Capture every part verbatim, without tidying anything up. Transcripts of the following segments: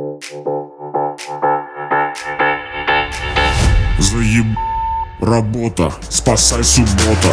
Заеб... работа, спасай суббота.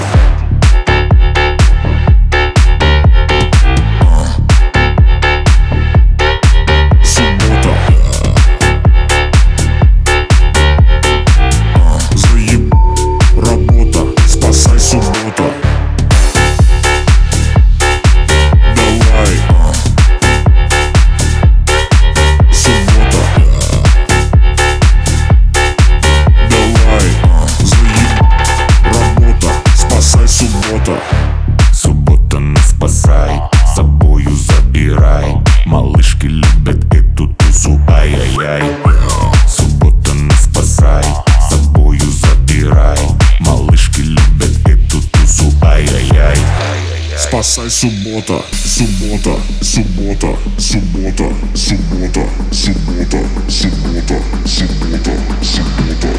Суббота, не спасай, с собою забирай. Малышки любят эту тусу, ай-яй-яй. Суббота, не спасай, с собою забирай. Малышки любят эту тусу, ай-яй-яй. Спасай суббота, суббота, суббота, суббота, суббота, суббота, суббота, суббота, суббота.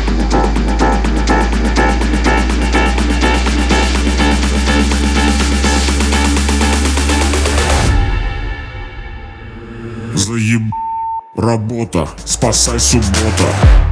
Заеб... работа, спасай суббота.